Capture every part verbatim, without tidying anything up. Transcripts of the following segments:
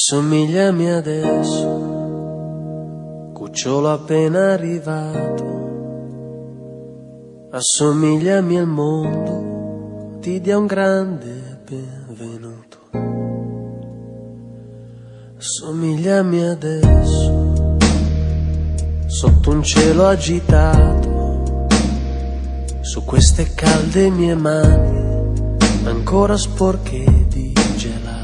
Assomigliami adesso, cucciolo appena arrivato. Assomigliami al mondo, ti dia un grande benvenuto. Assomigliami adesso, sotto un cielo agitato, su queste calde mie mani, ancora sporche di gelato.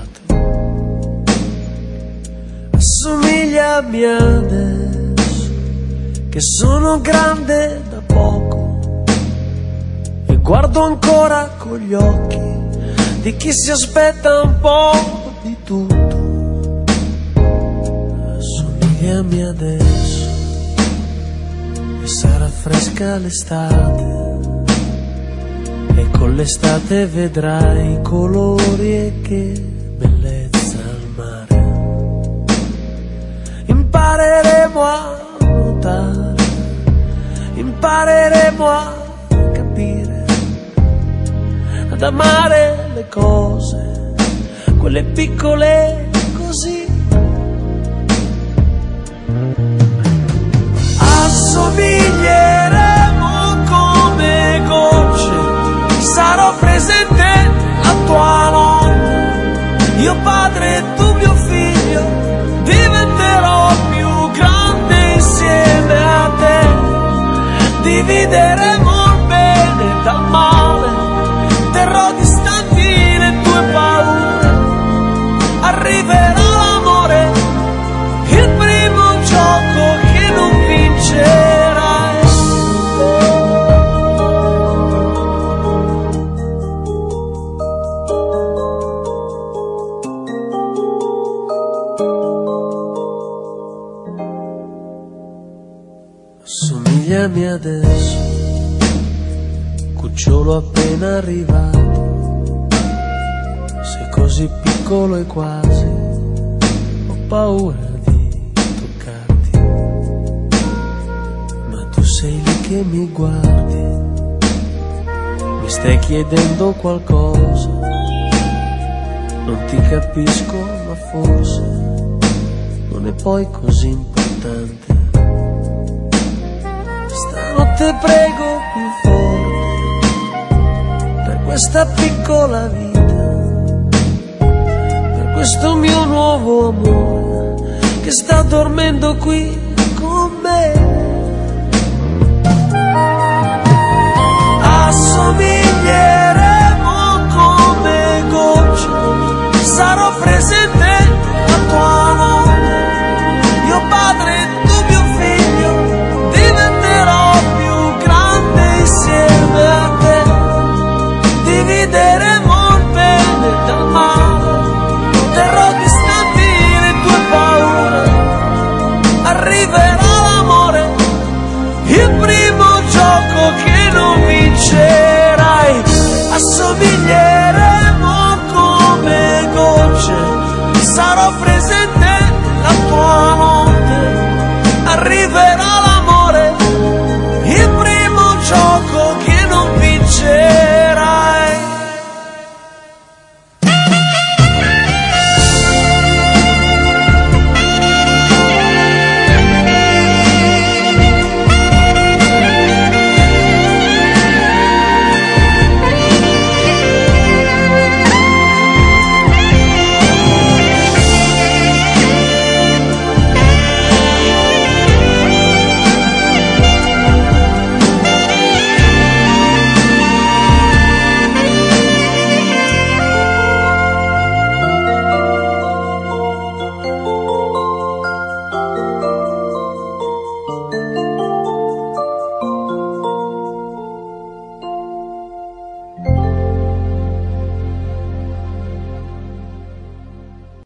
Assomigliami adesso, che sono grande da poco e guardo ancora con gli occhi di chi si aspetta un po' di tutto. Assomigliami adesso, e sarà fresca l'estate, e con l'estate vedrai i colori e che bellezza al mare. Impareremo a nuotare, impareremo a capire, ad amare le cose, quelle piccole così. Assomiglieremo come gocce, sarò presente la tua notte, io padre e tu mio figlio, diventerò più grande insieme a te, divideremo il bene dal male, terrò distanti le tue paure, arriverà l'amore, il primo gioco che non vincerai. Assomigliami adesso, cucciolo appena arrivato, sei così piccolo e quasi ho paura di toccarti, ma tu sei lì che mi guardi, mi stai chiedendo qualcosa, non ti capisco ma forse non è poi così importante. Stanotte prego più forte per questa piccola vita, per questo mio nuovo amore che sta dormendo qui con me. Assomiglieremo come gocce, sarò presente la tua notte, io padre e tu mio figlio, diventerò più grande insieme a te, divideremo il bene dal male, terrò distanti le tue paure, arriverà l'amore, il primo gioco che non vincerai. Assomiglieremo come gocce, sarò presente la tua